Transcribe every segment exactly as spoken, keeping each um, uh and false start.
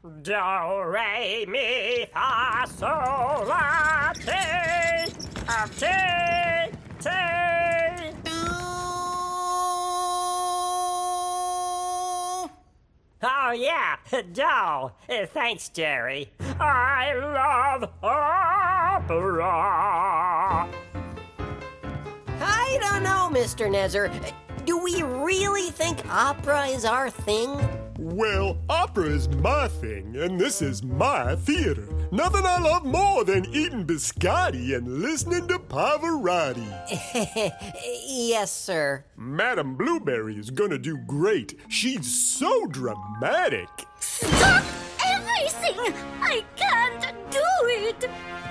Do, re, mi, fa, sol, la, ti, uh, ti, ti. Oh, yeah, do. Uh, thanks, Jerry. I love opera. I don't know, Mister Nezzer. Do we really think opera is our thing? Well, opera is my thing, and this is my theater. Nothing I love more than eating biscotti and listening to Pavarotti. Yes, sir. Madame Blueberry is gonna do great. She's so dramatic. Stop everything! I can't do it!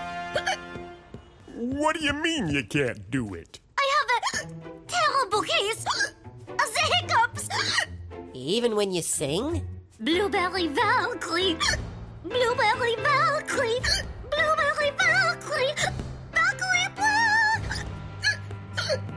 What do you mean you can't do it? I have a terrible case of the hiccups! Even when you sing? Blueberry Valkyrie! Blueberry Valkyrie! Blueberry Valkyrie! Valkyrie Blue!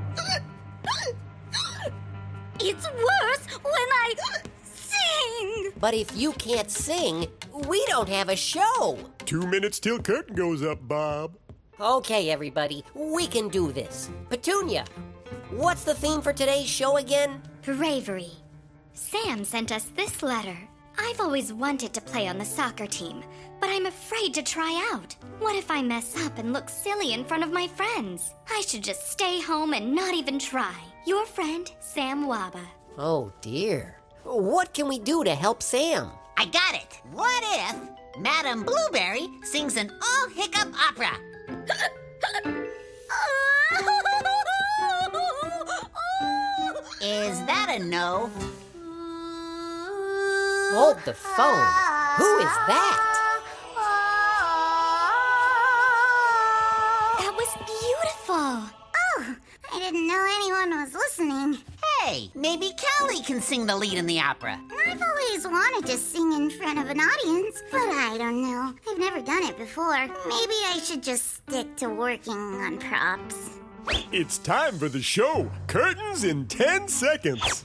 It's worse when I sing! But if you can't sing, we don't have a show. Two minutes till curtain goes up, Bob. Okay, everybody, we can do this. Petunia, what's the theme for today's show again? Bravery. Sam sent us this letter. I've always wanted to play on the soccer team, but I'm afraid to try out. What if I mess up and look silly in front of my friends? I should just stay home and not even try. Your friend, Sam Waba. Oh, dear. What can we do to help Sam? I got it. What if Madame Blueberry sings an all-hiccup opera? Is that a no? Hold the phone. Who is that? That was beautiful. Oh, I didn't know anyone was listening. Hey, maybe Callie can sing the lead in the opera. I've always wanted to sing in front of an audience, but I don't know. I've never done it before. Maybe I should just stick to working on props. It's time for the show. Curtains in ten seconds.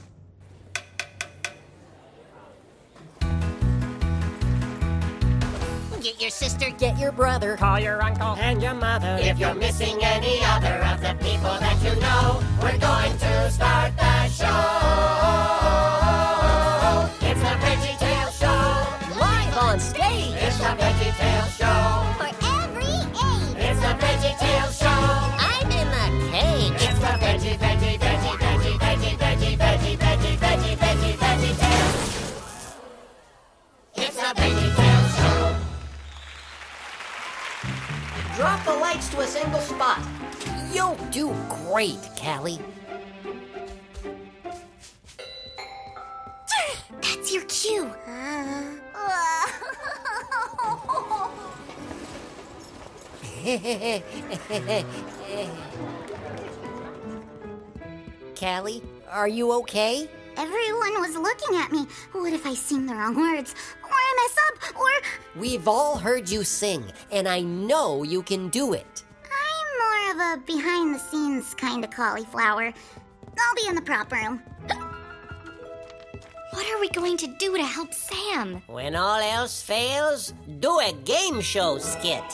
Get your sister, Get your brother. Call your uncle and your mother. If you're missing any other of the people that you know, we're going to start the show. It's the VeggieTales Show. Live on stage. It's the VeggieTales Show. For every age. It's the VeggieTales Show. I'm in the cage. It's the Veggie, Veggie, Veggie, Veggie, Veggie, Veggie, Veggie, Veggie, Veggie, Veggie, VeggieTales. It's the VeggieTales Show. Drop the lights to a single spot. You'll do great, Callie. That's your cue. Callie, are you okay? Everyone was looking at me. What if I sing the wrong words? Or I mess up? Or... We've all heard you sing, and I know you can do it. I'm more of a behind-the-scenes kind of cauliflower. I'll be in the prop room. What are we going to do to help Sam? When all else fails, do a game show skit.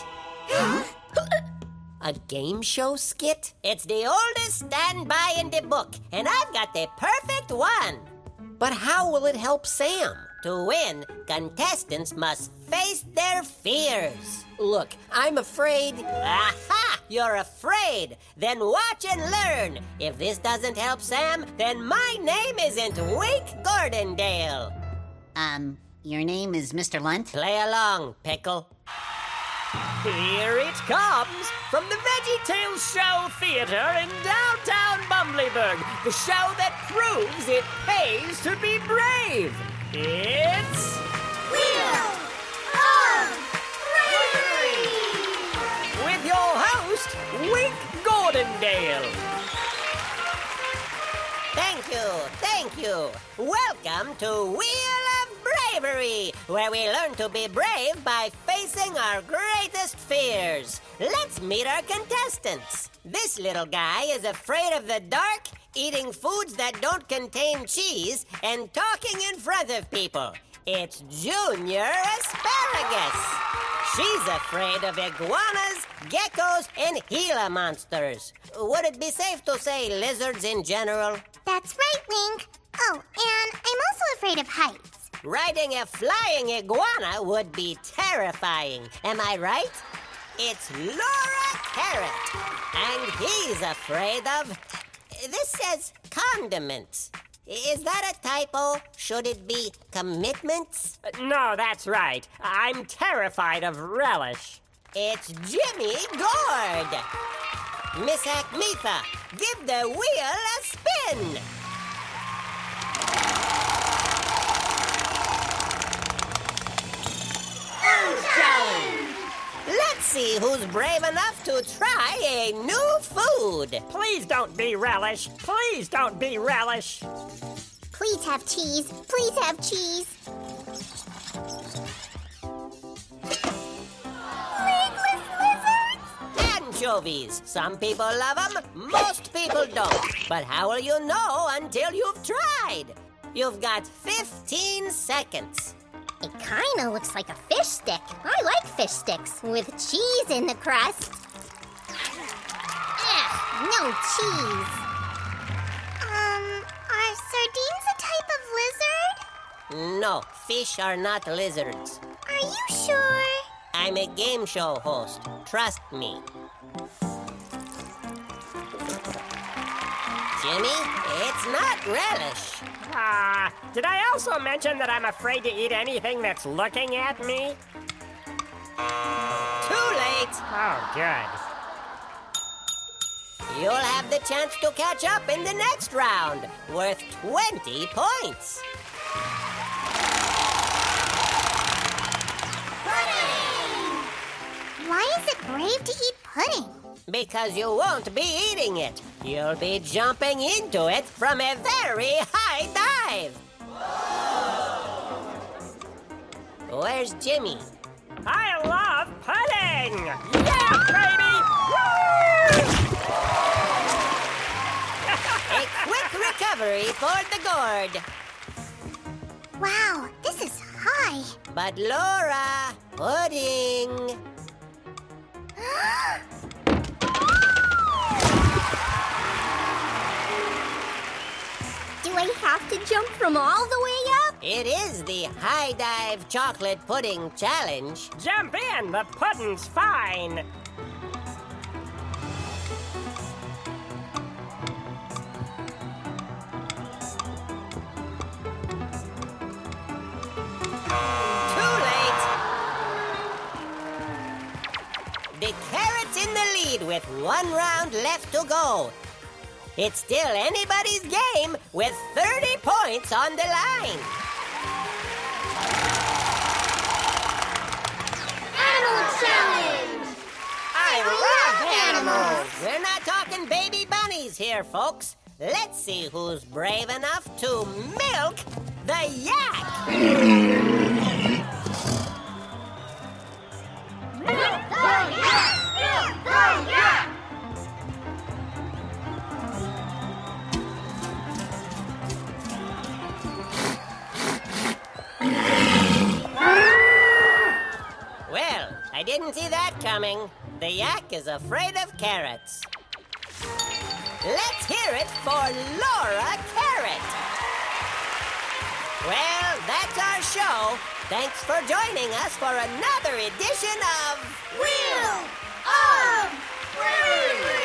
A game show skit? It's the oldest standby in the book, and I've got the perfect one. But how will it help Sam? To win, contestants must face their fears. Look, I'm afraid... Aha! You're afraid. Then watch and learn. If this doesn't help Sam, then my name isn't Wake Gordondale. Um, your name is Mister Lunt? Play along, Pickle. Here it comes from the VeggieTales Show Theater in downtown Bumbleberg, the show that proves it pays to be brave. It's... Wheel of Bravery! with your host, Wink Gordondale. Thank you, thank you. Welcome to Wheel of Bravery, where we learn to be brave by facing our greatest fears. Let's meet our contestants. This little guy is afraid of the dark, eating foods that don't contain cheese, and talking in front of people. It's Junior Asparagus. She's afraid of iguanas, geckos, and Gila monsters. Would it be safe to say lizards in general? That's right, Link. Oh, and I'm also afraid of heights. Riding a flying iguana would be terrifying. Am I right? It's Laura Carrot, and he's afraid of... This says condiments. Is that a typo? Should it be commitments? No, that's right. I'm terrified of relish. It's Jimmy Gord. Miss Ackmetha, give the wheel a spin. Let's see who's brave enough to try a new food. Please don't be relish. Please don't be relish. Please have cheese. Please have cheese. Legless lizards! Anchovies. Some people love them, most people don't. But how will you know until you've tried? You've got fifteen seconds. It kind of looks like a fish stick. I like fish sticks with cheese in the crust. Ugh, no cheese. Um, are sardines a type of lizard? No, fish are not lizards. Are you sure? I'm a game show host. Trust me. Jimmy, it's not relish. Ah, did I also mention that I'm afraid to eat anything that's looking at me? Too late. Oh, good. You'll have the chance to catch up in the next round, worth twenty points. Pudding! Why is it brave to eat pudding? Because you won't be eating it. You'll be jumping into it from a very high dive. Whoa. Where's Jimmy? I love pudding! Yeah, baby! A quick recovery for the gourd. Wow, this is high. But Laura, pudding. Do I have to jump from all the way up? It is the High Dive Chocolate Pudding Challenge. Jump in, the pudding's fine. Too late. The Carrot's in the lead with one round left to go. It's still anybody's game with thirty points on the line. Animal Challenge! I, love animals. We're not talking baby bunnies here, folks. Let's see who's brave enough to milk the yak. Milk the yak! Milk the yak! Well, I didn't see that coming. The yak is afraid of carrots. Let's hear it for Laura Carrot. Well, that's our show. Thanks for joining us for another edition of Wheel of Bravery!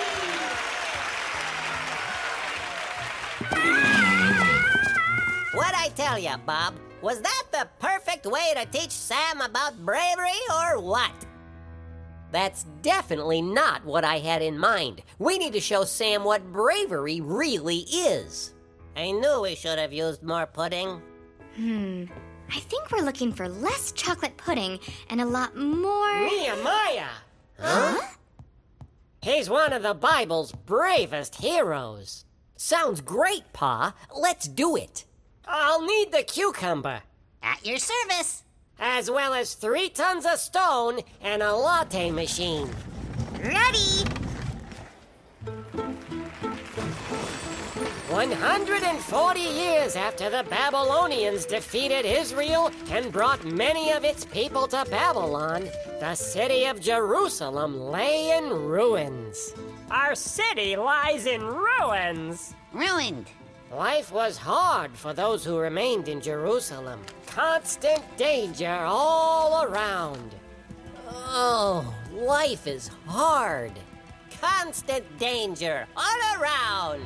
What'd I tell you, Bob? Was that the perfect way to teach Sam about bravery or what? That's definitely not what I had in mind. We need to show Sam what bravery really is. I knew we should have used more pudding. Hmm. I think we're looking for less chocolate pudding and a lot more... Nehemiah! Huh? He's one of the Bible's bravest heroes. Sounds great, Pa. Let's do it. I'll need the cucumber, At your service. as well as three tons of stone and a latte machine. Ready! one hundred forty years after the Babylonians defeated Israel and brought many of its people to Babylon, the city of Jerusalem lay in ruins. Our city lies in ruins. Ruined. Life was hard for those who remained in Jerusalem. Constant danger all around. Oh, life is hard. Constant danger all around.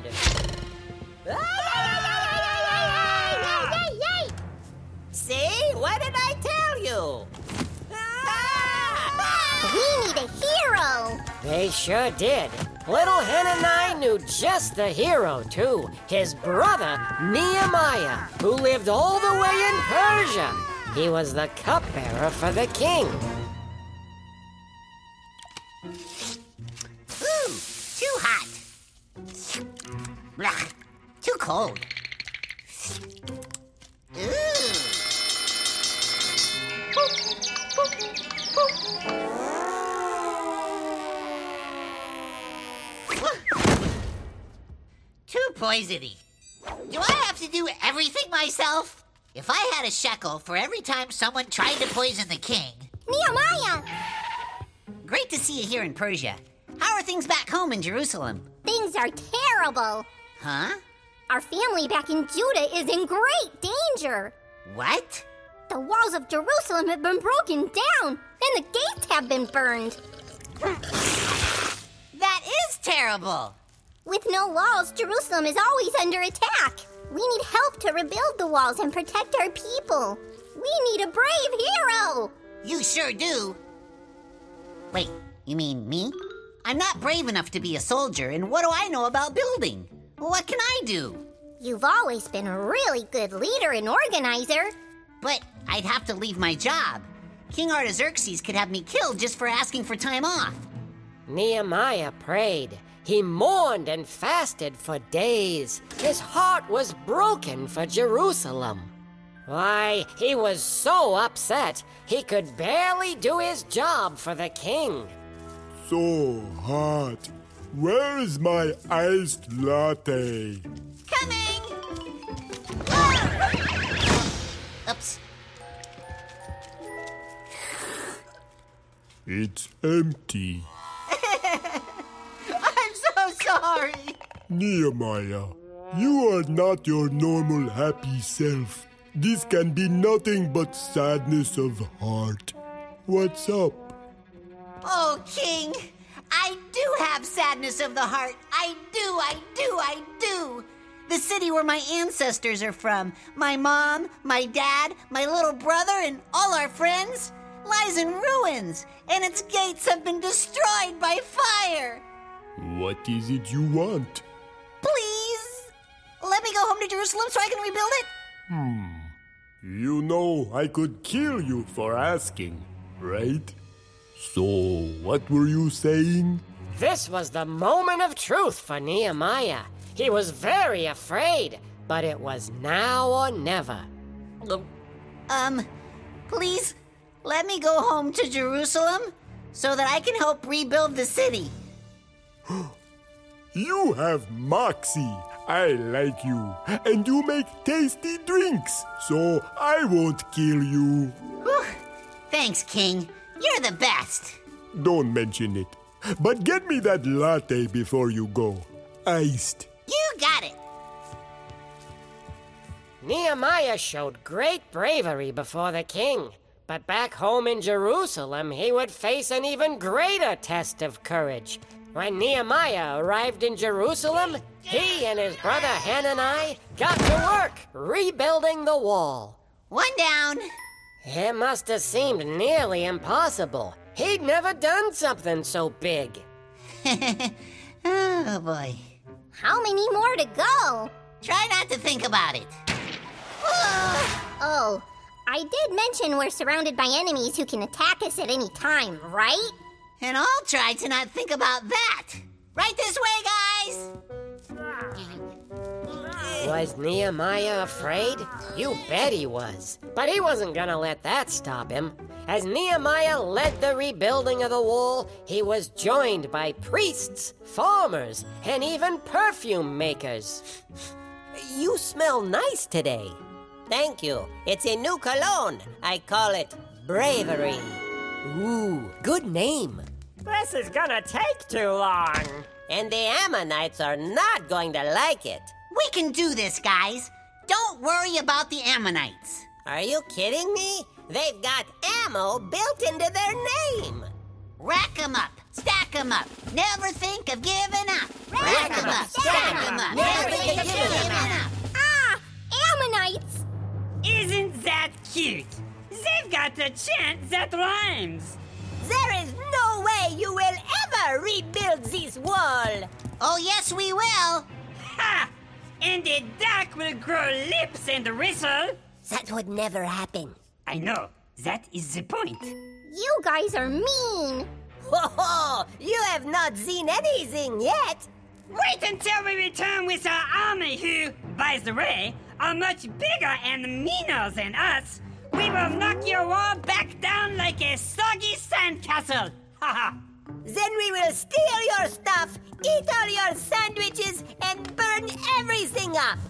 See? What did I tell you? We need a hero! They sure did. Little Hanani knew just the hero, too. His brother, Nehemiah, who lived all the way in Persia. He was the cupbearer for the king. Ooh, too hot. Blah, too cold. Ooh. Too poisony. Do I have to do everything myself? If I had a shekel for every time someone tried to poison the king... Nehemiah! Great to see you here in Persia. How are things back home in Jerusalem? Things are terrible. Huh? Our family back in Judah is in great danger. What? The walls of Jerusalem have been broken down, and the gates have been burned. That is terrible. With no walls, Jerusalem is always under attack. We need help to rebuild the walls and protect our people. We need a brave hero. You sure do. Wait, you mean me? I'm not brave enough to be a soldier, and what do I know about building? What can I do? You've always been a really good leader and organizer. But I'd have to leave my job. King Artaxerxes could have me killed just for asking for time off. Nehemiah prayed. He mourned and fasted for days. His heart was broken for Jerusalem. Why, he was so upset, he could barely do his job for the king. So hot. Where is my iced latte? Coming! Ah! Oops. It's empty. I'm so sorry. Nehemiah, you are not your normal happy self. This can be nothing but sadness of heart. What's up? Oh, King, I do have sadness of the heart. I do, I do, I do. The city where my ancestors are from, my mom, my dad, my little brother, and all our friends, lies in ruins, and its gates have been destroyed by fire. What is it you want? Please, let me go home to Jerusalem so I can rebuild it. Hmm. You know I could kill you for asking, right? So, what were you saying? This was the moment of truth for Nehemiah. He was very afraid, but it was now or never. Um, please, let me go home to Jerusalem so that I can help rebuild the city. You have moxie. I like you. And you make tasty drinks, so I won't kill you. Whew. Thanks, King. You're the best. Don't mention it. But get me that latte before you go. Iced. You got it. Nehemiah showed great bravery before the king. But back home in Jerusalem, he would face an even greater test of courage. When Nehemiah arrived in Jerusalem, he and his brother Hanani got to work rebuilding the wall. One down. It must have seemed nearly impossible. He'd never done something so big. Oh, boy. How many more to go? Try not to think about it. Oh, I did mention we're surrounded by enemies who can attack us at any time, right? And I'll try to not think about that. Right this way, guys! Was Nehemiah afraid? You bet he was. But he wasn't gonna let that stop him. As Nehemiah led the rebuilding of the wall, he was joined by priests, farmers, and even perfume makers. You smell nice today. Thank you. It's a new cologne. I call it Bravery. Ooh, good name. This is gonna take too long. And the Ammonites are not going to like it. We can do this, guys. Don't worry about the Ammonites. Are you kidding me? They've got ammo built into their name. Rack 'em up, stack 'em up. Never think of giving up. Rack 'em up, stack 'em up. Never think of giving up. Ah, Ammonites! Isn't that cute? They've got a chant that rhymes. There is no way you will ever rebuild this wall. Oh, yes, we will. Ha! And the duck will grow lips and whistle. That would never happen. I know. That is the point. You guys are mean. Ho ho! You have not seen anything yet. Wait until we return with our army who, by the way, are much bigger and meaner than us. We will knock your wall back down like a soggy sandcastle. Ha ha! Then we will steal your stuff, eat all your sandwiches, and burn everything up.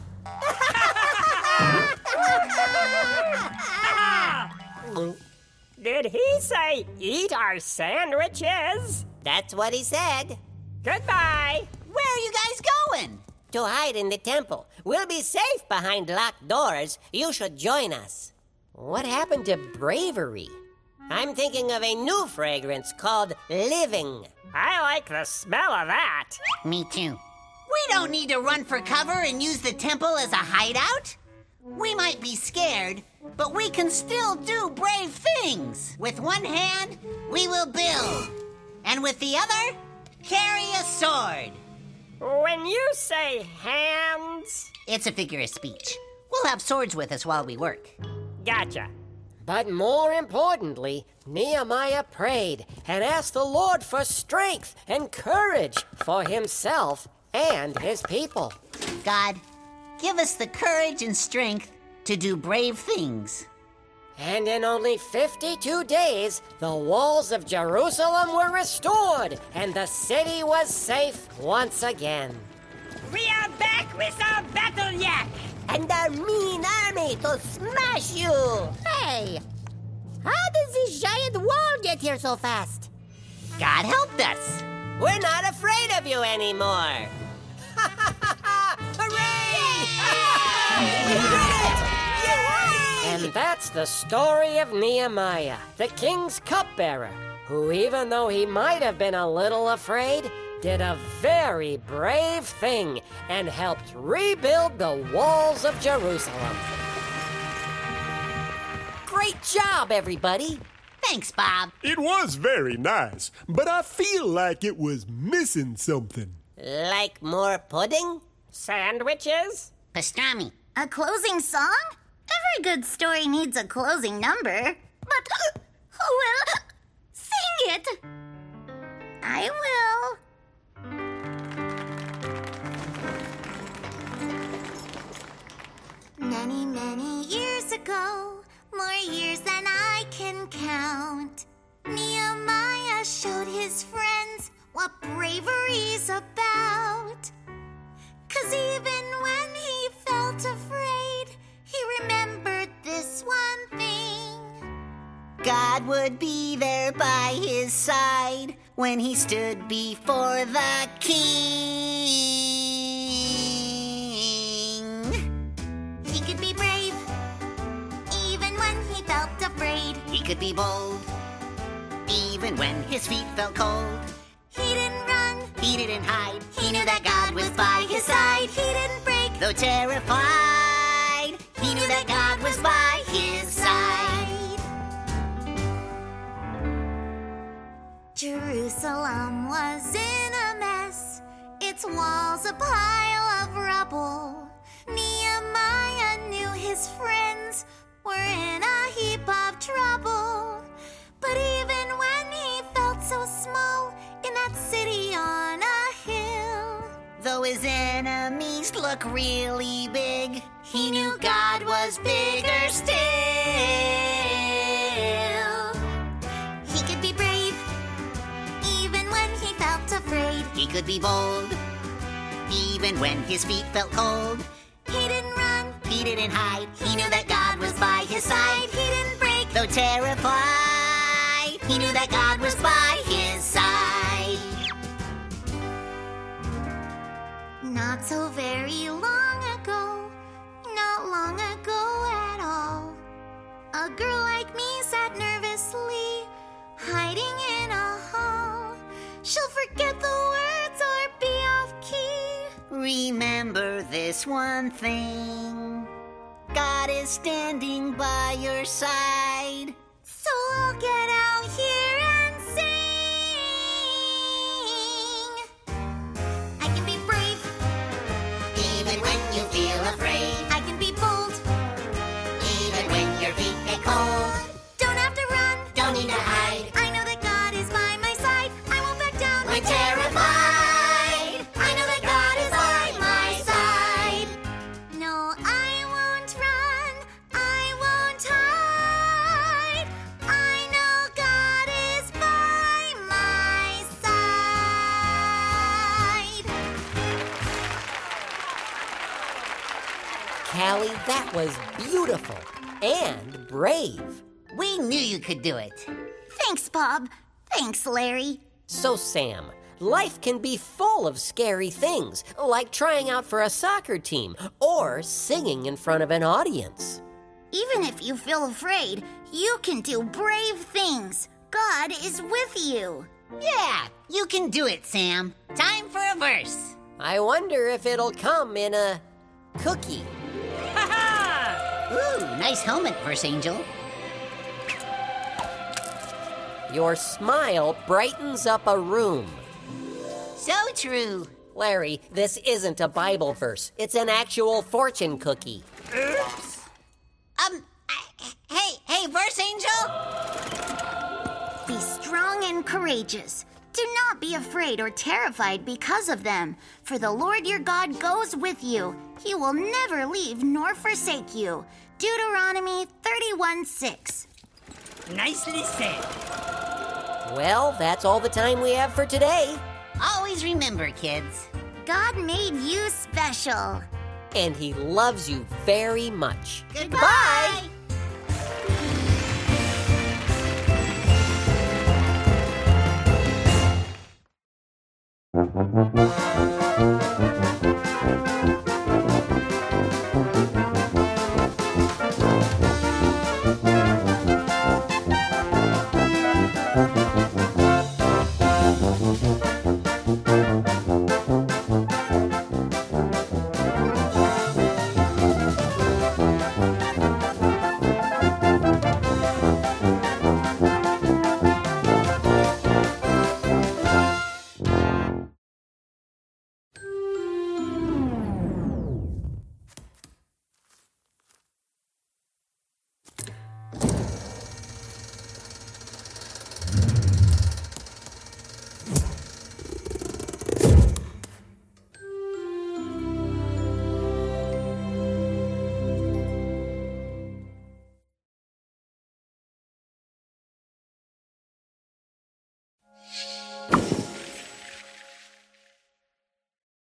Did he say eat our sandwiches? That's what he said. Goodbye. Where are you guys going? To hide in the temple. We'll be safe behind locked doors. You should join us. What happened to Bravery? I'm thinking of a new fragrance called Living. I like the smell of that. Me too. We don't need to run for cover and use the temple as a hideout. We might be scared, but we can still do brave things. With one hand, we will build. And with the other, carry a sword. When you say hands... It's a figure of speech. We'll have swords with us while we work. Gotcha. But more importantly, Nehemiah prayed and asked the Lord for strength and courage for himself and his people. God, give us the courage and strength to do brave things. And in only fifty-two days, the walls of Jerusalem were restored, and the city was safe once again. We are back with our battle yak. And our mean army to smash you! Hey! How does this giant wall get here so fast? God helped us. We're not afraid of you anymore! Hooray! And that's the story of Nehemiah, the king's cupbearer, who, even though he might have been a little afraid, did a very brave thing and helped rebuild the walls of Jerusalem. Great job, everybody! Thanks, Bob. It was very nice, but I feel like it was missing something. Like more pudding? Sandwiches? Pastrami. A closing song? Every good story needs a closing number. But who will sing it? I will. Many, many years ago, more years than I can count, Nehemiah showed his friends what bravery's about. 'Cause even when he felt afraid, he remembered this one thing. God would be there by his side when he stood before the king. He could be brave, even when he felt afraid. He could be bold, even when his feet felt cold. He didn't run, He didn't hide, he knew that God was by his side. He didn't break, though terrified. He knew that God was by his side. Jerusalem was in a mess, its walls a pile of rubble. Nehemiah knew his friends were in a heap of trouble. But even when he felt so small in that city on a hill, Though his enemies look really big. He knew God was bigger still. He could be brave, even when he felt afraid. He could be bold, even when his feet felt cold. He didn't run, he didn't hide. He knew that God was by his side. He didn't break, though terrified. He knew that God was by his side. Not so very long ago, not long ago at all, a girl like me sat nervously, hiding in a hall. She'll forget the words or be off key. Remember this one thing: God is standing by your side. So I'll get out here and sing. I can be brave, even when you feel afraid. I can be bold, even when your feet get cold. don't have to run, Don't need to hide. I know that God is by my side. I won't back down When terrified, I know that God is by my side. No, I won't run, I won't hide. I know God is by my side. Callie, that was beautiful and brave. We knew you could do it. Thanks, Bob. Thanks, Larry. So, Sam, life can be full of scary things, like trying out for a soccer team or singing in front of an audience. Even if you feel afraid, you can do brave things. God is with you. Yeah, you can do it, Sam. Time for a verse. I wonder if it'll come in a cookie. Ooh, nice helmet, Verse Angel. Your smile brightens up a room. So true. Larry, this isn't a Bible verse. It's an actual fortune cookie. Oops. Um, I- hey, hey, Verse Angel? Be strong and courageous. Do not be afraid or terrified because of them, for the Lord your God goes with you. He will never leave nor forsake you. Deuteronomy thirty-one six. Nicely said. Well, that's all the time we have for today. Always remember, kids. God made you special. And he loves you very much. Goodbye.